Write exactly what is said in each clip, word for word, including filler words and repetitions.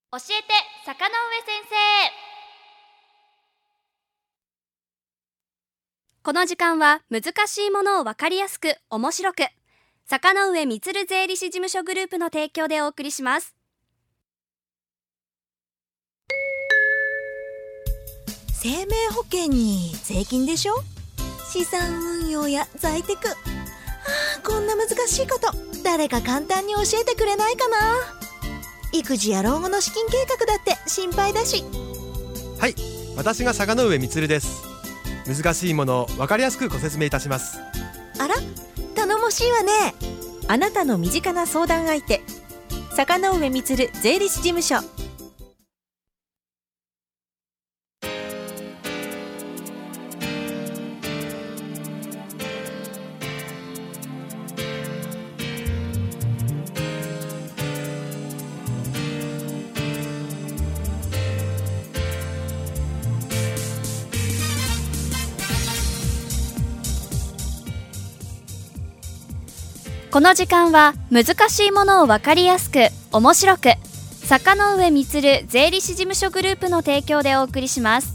教えて坂上先生。この時間は難しいものを分かりやすく面白く、坂上充税理士事務所グループの提供でお送りします。 生命保険に税金でしょ、資産運用や在テク、あーこんな難しいこと誰か簡単に教えてくれないかな。育児や老後の資金計画だって心配だし。 はい、私が坂上充です。難しいものを分かりやすくご説明いたします。 あら、頼もしいわね。 あなたの身近な相談相手、坂上充税理士事務所。 この時間は難しいものを分かりやすく面白く、坂上充税理士事務所グループの提供でお送りします。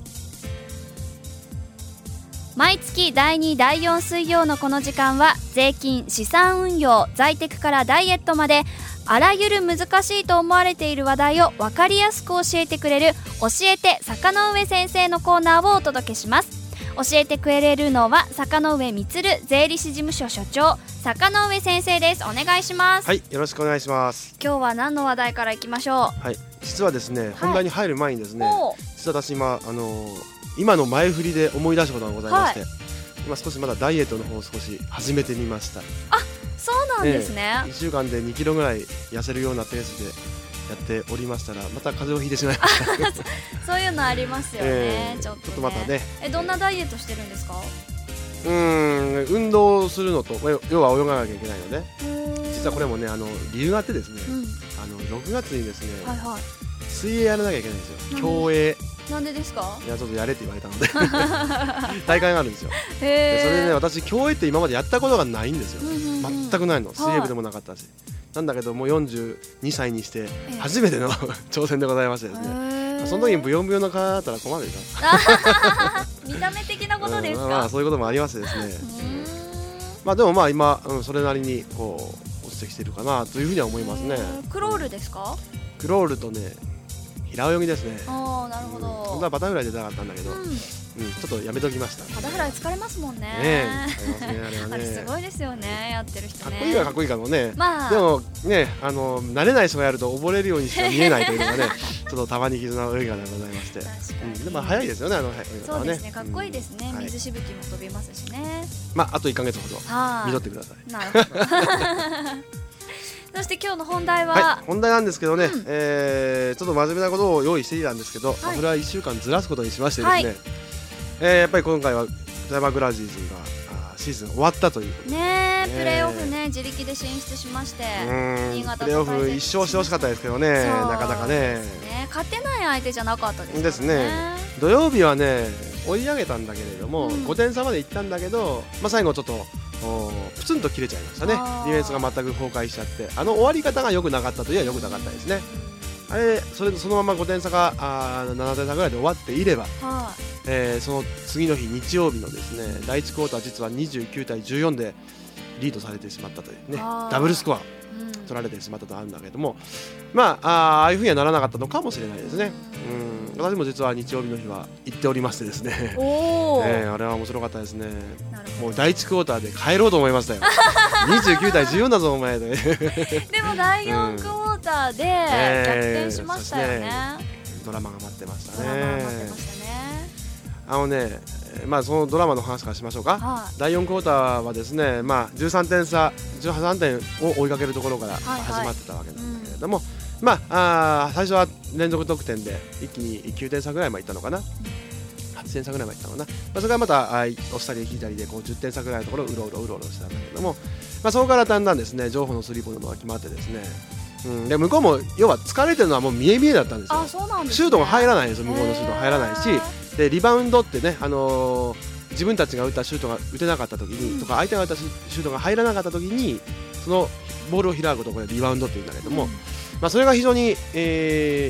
毎月だいにだいよん水曜のこの時間は、税金、資産運用、在テクからダイエットまであらゆる難しいと思われている話題を分かりやすく教えてくれる教えて坂上先生のコーナーをお届けします。教えてくれるのは坂上充税理士事務所所長、坂上先生です。お願いします。 はい、よろしくお願いします。 今日は何の話題からいきましょう。 はい、実はですね、本題に入る前にですね、 ほう実は私今、あのー今の前振りで思い出したことがございまして、 はい今少しまだダイエットの方を少し始めてみました。 そうなんですね。 いっしゅうかんでにキロぐらい痩せるようなペースでやっておりましたら、また風邪をひいてしまいましたそういうのありますよね、 えーちょっとね。 ちょっとまたね、 え、どんなダイエットしてるんですか？ うーん運動するのと、まあ要は泳がなきゃいけないので、実はこれもね、あの理由があってですね、 うん、 あのろくがつにですね、 はいはい。 水泳やらなきゃいけないんですよ。 うん競泳、 なんでですか？ いやちょっとやれって言われたので大会があるんですよ。 へでそれでね、 ー、 私競泳って今までやったことがないんですよ。 うんうんうん全くないの、水泳部でもなかったし、なんだけどもうよんじゅうにさいにしてええ初めての挑戦でございましてですね、 へーその時にブヨンブヨンの体だったら困るでしょ。 見た目的なことですか？ うんまあそういうこともありましてですね、 うーんまあでもまあ今、うん、それなりにこう落ちてきてるかなというふうには思いますね。 へークロールですか？ クロールとね、平泳ぎですね。 ああ、なるほうん本当ど。 はバタフライ出たかったんだけど、うんうんちょっとやめときました。 バタフライ疲れますもんね。 ねえ、ありますね、あれはね。 あれすごいですよね、やってる人ね。 かっこいいはかっこいいかもね。 まあでもね、あの慣れない人がやると溺れるようにしか見えないというのがねちょっとたまに絆の泳ぎがございまして、 確かうん、 に。 でも早いですよね、あの泳ぎ方はね。 そうですね、かっこいいですね、 うんはい水しぶきも飛びますしね。 まああといっかげつほどはい、 見とってください。 なるほどそして今日の本題は、 はい、本題なんですけどね、 うんえーちょっと真面目なことを用意していたんですけど、まあはいそれはいっしゅうかんずらすことにしましてですね、 はいえーやっぱり今回は富山グラジーズがあーシーズン終わったということで、 ねえ、 ねえプレーオフね、自力で進出しまして、 うーん新潟とプレーオフ対戦一勝してほしかったですけどね、 そうなかなかねですね、勝てない相手じゃなかったですからね。 ですね土曜日はね追い上げたんだけれども、 うんごてん差まで行ったんだけど、まあ、最後ちょっとおープツンと切れちゃいましたね。デあーィフェンスが全く崩壊しちゃって、あの終わり方が良くなかったといえば良くなかったですね。あれそれそのままごてん差があーななてん差ぐらいで終わっていれば、 はえーその次の日日曜日のですねだいいちクォーター、実はにじゅうきゅうたいじゅうよんでリードされてしまったというね、 あーダブルスコアい、うん取られてしまったとあるんだけども、まああーああいうふうにはならなかったのかもしれないですね。うん、私も実は日曜日の日は行っておりましてですねおお、 えーあれは面白かったですね。 なるほど。 もうだいいちクォーターで帰ろうと思いましたよにじゅうきゅうたいじゅうよんだぞお前ででもだいよんクォーターで逆転しましたよね。 ドラマが待ってましたドラマが待ってねましたね。 あのね、えーまあそのドラマの話からしましょうか。 はだいよんクォーターはですね、まあ、じゅうさんてん差じゅうさんてんを追いかけるところからはいはい始まってたわけなんだけれども、まあ、あー最初は連続得点で一気にきゅうてん差ぐらいまでいったのかな、はちてん差ぐらいまでいったのかな、まあ、それからまたあー押したり引いたりでこうじゅってん差ぐらいのところをうろうろうろうろしたんだけれども、まあ、そこからだんだんですね情報のスリーポイントが決まってですね、うん、で向こうも要は疲れてるのはもう見え見えだったんですよ。 あ、そうなんですね。 シュートが入らないんですよ、向こうのシュートが入らないし、 へでリバウンドってね、あのー自分たちが打ったシュートが打てなかった時に、 うんとか相手が打ったシュートが入らなかった時にそのボールを開くことをこれリバウンドって言うんだけども、まあ、それが非常に、えー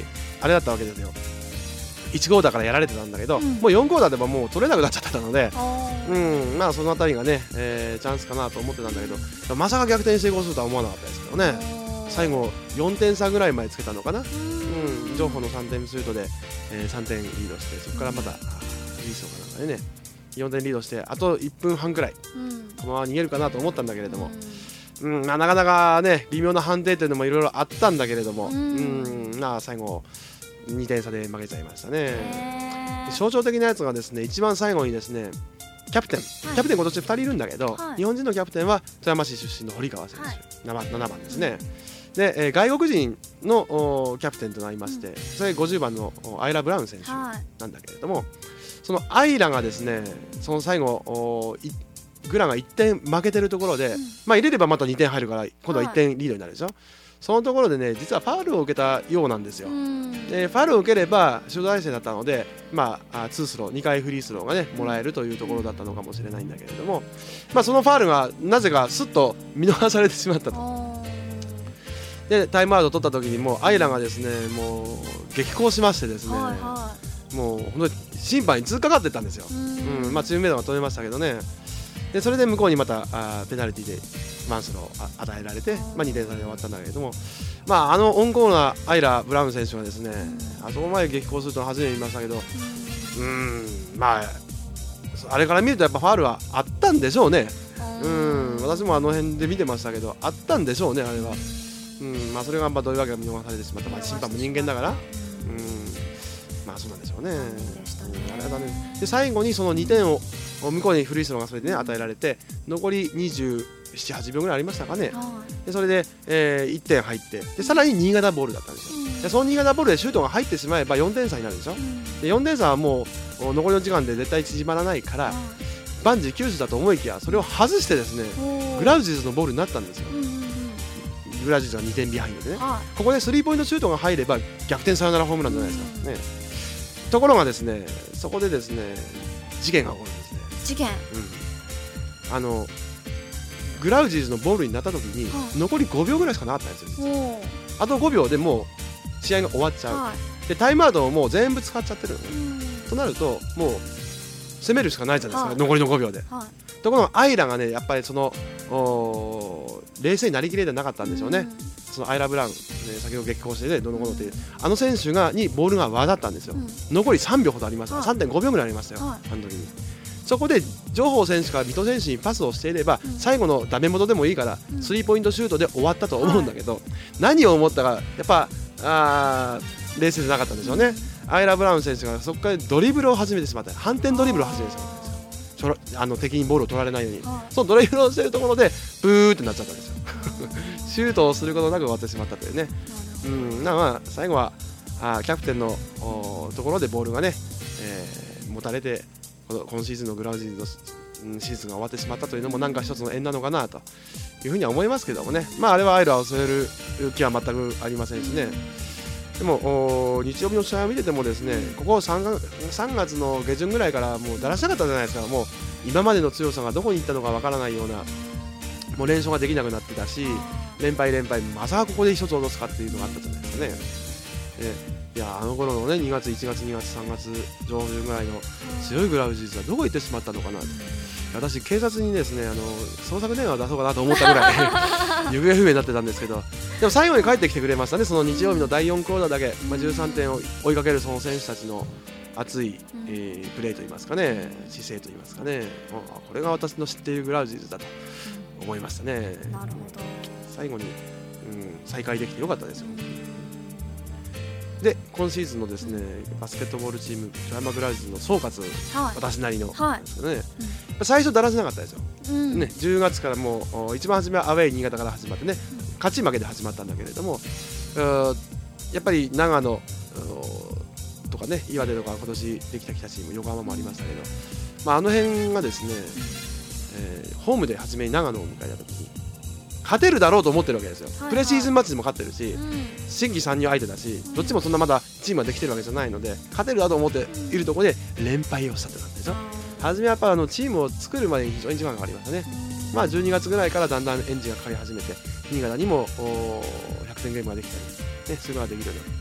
あれだったわけですよ。いちクォーターからやられてたんだけど、 うんもうよんクォーターでももう取れなくなっちゃってたので、 あうーん、まあそのあたりがね、えーチャンスかなと思ってたんだけど、まさか逆転成功するとは思わなかったですけどね。最後よんてん差ぐらいまでつけたのかな。うん、情報のさんてんシュートで、えーさんてんリードして、そこからまたフリースローかなんかでねよんてんリードして、あといっぷんはんくらいうんこのまま逃げるかなと思ったんだけれども、うんまあ、なかなかね微妙な判定というのもいろいろあったんだけれども、 ううんんまあ最後にてん差で負けちゃいましたね。 へー象徴的なやつがですね、一番最後にですねキャプテン、キャプテン今年ふたりいるんだけど、 はい日本人のキャプテンは富山市出身の堀川選手、 はいななばんですね。で、えー外国人のおキャプテンとなりまして、それごじゅうばんのおアイラ・ブラウン選手はいなんだけれども、そのアイラがですねその最後おいグラがいってん負けてるところで、 うんまあ入れればまたにてん入るから今度はいってんリードになるでしょ。そのところでね実はファウルを受けたようなんですよ。 うんでファウルを受ければシュート体勢だったので、まあ、あツースローにかいフリースローがねもらえるというところだったのかもしれないんだけれども、まあ、そのファウルがなぜかすっと見逃されてしまったと。 あでタイムアウトを取った時にもうアイラがですねもう激高しましてですね、 ーはいはもう本当に審判に突っかかってったんですよ。 いうんまあ、チームメイトが取れましたけどね。でそれで向こうにまたあペナルティでワンスローあ与えられて、まあ、にてん差で終わったんだけれども、まあ、あのオンゴールなアイラ・ブラウン選手はですねあそこまで激高するとは初めて見ましたけど、うんまああれから見るとやっぱファウルはあったんでしょうね。うん私もあの辺で見てましたけどあったんでしょうねあれは。うんまあ、それがまあどういうわけか見逃されてしまった、まあ、審判も人間だから、うんまあそうなんでしょうね。 でしたねうんあれはダメで最後にそのにてんを向こうにフリースローがそれで、ね、与えられて残りにじゅうなな、はちびょうぐらいありましたかね。 はいでそれで、えーいってん入ってでさらに新潟ボールだったんですよ。でその新潟ボールでシュートが入ってしまえばよんてん差になるでしょ。 うんでよんてん差はもう残りの時間で絶対縮まらないから万事休すだと思いきやそれを外してですねグラウジーズのボールになったんですよ。 うんうんうんグラウジーズがにてんビハインドでねはここでスリーポイントシュートが入れば逆転サヨナラホームランじゃないですか、ね、ところがですねそこでですね事件が起こるんですね。 い事件うんあのグラウジーズのボールになった時にはい残りごびょうぐらいしかなかったんですよ。 おーあとごびょうでもう試合が終わっちゃう。 はいでタイムアウトをもう全部使っちゃってるのね。 うんとなるともう攻めるしかないじゃないですか、 はい残りのごびょうで。 はいところがアイラがねやっぱりそのおー冷静になりきれてなかったんでしょうね。そのアイラ・ブラウン、ね、先ほど激高してねどのこのっていうあの選手がにボールが輪だったんですよ。 うん残りさんびょうほどありました、 はいさんてんごびょうぐらいありましたよ、 はいあの時に。そこで情報選手から水戸選手にパスをしていれば、 うん最後のダメ元でもいいから、 うんスリーポイントシュートで終わったと思うんだけど、何を思ったかやっぱあー冷静じゃなかったんでしょうね。アイラ・ブラウン選手がそこからドリブルを始めてしまった反転ドリブルを始めてしまったんですよ。ちょろあの敵にボールを取られないように、 はいそのドリブルをしているところでブーってなっちゃったんですよシュートをすることなく終わってしまったというね。うんなまあ最後はあーキャプテンのおーところでボールがね、えー持たれてこの今シーズンのグラウジーズのうんシーズンが終わってしまったというのもなんか一つの縁なのかなというふうには思いますけどもね。まああれはアイラを据える気は全くありませんしね。でもお日曜日の試合を見ててもですねここ 3, がさんがつの下旬ぐらいからもうだらしなかったじゃないですか。もう今までの強さがどこに行ったのかわからないようなもう連勝ができなくなってたし連敗連敗まさかここで一つ落とすかっていうのがあったじゃないですかね。でいやあの頃のねにがついちがつにがつさんがつ上旬ぐらいの強いグラウジーズはどこ行ってしまったのかなと。私警察にですねあの捜索電話を出そうかなと思ったぐらい行方不明になってたんですけどでも最後に帰ってきてくれましたね。その日曜日のだいよんクォーターだけ、まあ、じゅうさんてんを追いかけるその選手たちの熱い、えープレーといいますかね姿勢といいますかねあこれが私の知っているグラウジーズだと思いましたね。 なるほ最後に、うん、再開できてよかったですよ。で今シーズンのですねバスケットボールチーム富山グラウジーズの総括どはい私なりのはいですけどね、最初だらしなかったですよ、 うんね、じゅうがつからもうお一番初めはアウェイ新潟から始まってね勝ち負けで始まったんだけれどもうーやっぱり長野うーとかね岩手とか今年できた北チーム横浜もありましたけど、まあ、あの辺がですね、えーホームで初めに長野を迎えた時に勝てるだろうと思ってるわけですよ、 はいはいプレシーズンマッチでも勝ってるし、 うん新規参入相手だしどっちもそんなまだチームができてるわけじゃないので勝てるだと思っているところで連敗をしたってなったでしょ。初めはやっぱあのチームを作るまでに非常に時間がかかりましたね。まあじゅうにがつぐらいからだんだんエンジンがかかり始めて新潟にもおーひゃくてんゲームができたり、ね、そういうのができるようになって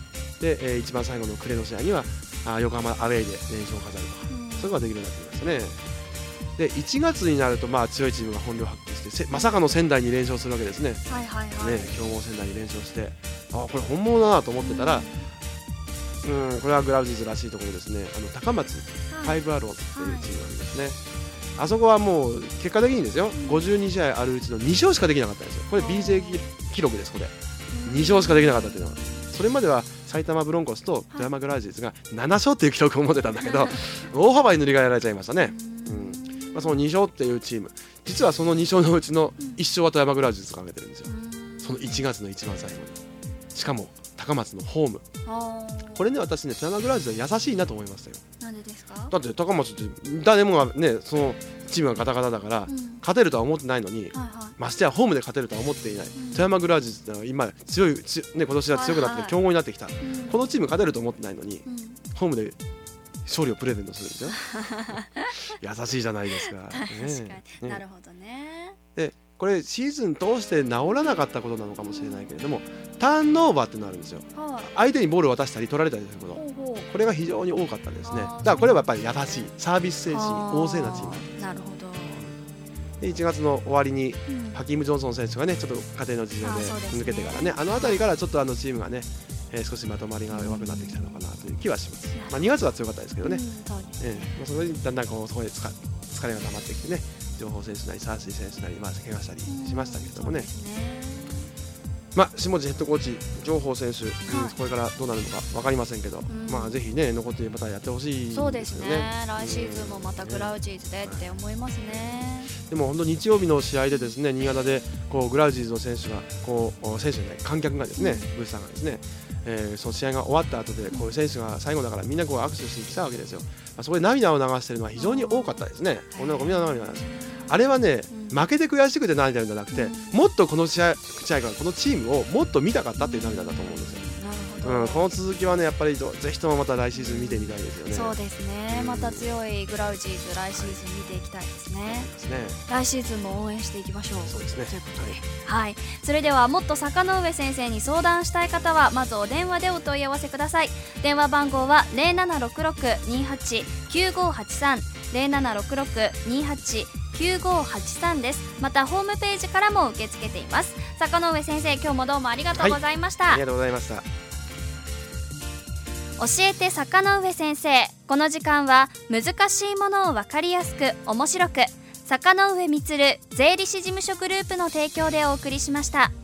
で、えー、一番最後の暮れの試合にはあ横浜アウェーで連勝を飾るとか、うん、そういうことができるようになってきましたね。でいちがつになるとまあ強いチームが本領発揮してまさかの仙台に連勝するわけですね。 はいはいはい、 ね強豪仙台に連勝してあこれ本物だなと思ってたら、うん、うんこれはグラウジーズらしいところですね。あの高松、はい、ファイブアローズっていうチームがあるんですね、はい、あそこはもう結果的にですよ、うん、ごじゅうにしあいあるうちのに勝しかできなかったんですよ。これ ビージェー 記録です。これに勝しかできなかったっていうのは、それまでは埼玉ブロンコスと富山グラウジーズがなな勝っていう記録を持ってたんだけど大幅に塗り替えられちゃいましたね、うんまあ、そのに勝っていうチーム、実はそのに勝のうちのいっ勝は富山グラウジーズが挙げてるんですよ。そのいちがつの一番最後に、しかも高松のホーム。これね私ね富山グラウジーズは優しいなと思いましたよ。 なんでですか？ だって高松って誰もがねそのチームがガタガタだから、うん、勝てるとは思ってないのに、はいはい、ましてやホームで勝てるとは思っていない、うん、富山グラウジーズは今強い、ね、今年は強くなって強豪になってきた、はいはい、このチーム勝てると思ってないのに、うん、ホームで勝利をプレゼントするんですよ優しいじゃないですか、ね、確かに、ね、なるほどね。 でこれシーズン通して治らなかったことなのかもしれないけれども、ターンオーバーってのがあるんですよ、はあ、相手にボールを渡したり取られたりすること、ほうほう、これが非常に多かったですね。だからこれはやっぱり優しいサービス精神旺盛なチームなんです。 なるほど。 でいちがつの終わりに、うん、ハキーム・ジョンソン選手がねちょっと家庭の事情で抜けてからね、あの辺りからちょっとあのチームがね、えー、少しまとまりが弱くなってきたのかなという気はします、まあ、にがつは強かったですけどね、うん、そうですね、えーまあ、それにだんだんこうそこで疲れが溜まってきてね、情報選手なりサーシー選手なり、まあ、怪我したりしましたけれどもね、ね、まあ、下地ヘッドコーチ、情報選手、はい、これからどうなるのか分かりませんけど、うん、まあ、ぜひね残ってまたやってほしいですよね。 そうですね、来シーズンもまたグラウジーズでって思いますね、 うん、でも本当日曜日の試合でですね新潟でこうグラウジーズの選手がこう選手じゃない観客がですね、ブースターがですね、えー、その試合が終わった後でこういう選手が最後だからみんなこう握手しに来たわけですよ。まあ、そこで涙を流しているのは非常に多かったですね。女の子みんな涙を流して、あれはね、うん、負けて悔しくて涙るんじゃなくて、うん、もっとこの試合、試合からこのチームをもっと見たかったっていう涙だと思うんですよ。うん、この続きはねやっぱりぜひともまた来シーズン見てみたいですよね。 そうですね、うん、また強いグラウジーズ来シーズン見ていきたいですね。はい、ですね、来シーズンも応援していきましょう。 そうですね、 ということで、はい、それではもっと坂上先生に相談したい方はまずお電話でお問い合わせください。電話番号は ゼロななろくろくにはちきゅうごはちさん ゼロななろくろくにはちきゅうごはちさんです。またホームページからも受け付けています。坂上先生、今日もどうもありがとうございました。 はい、ありがとうございました。 教えて坂上先生。この時間は難しいものを分かりやすく面白く、坂上充税理士事務所グループの提供でお送りしました。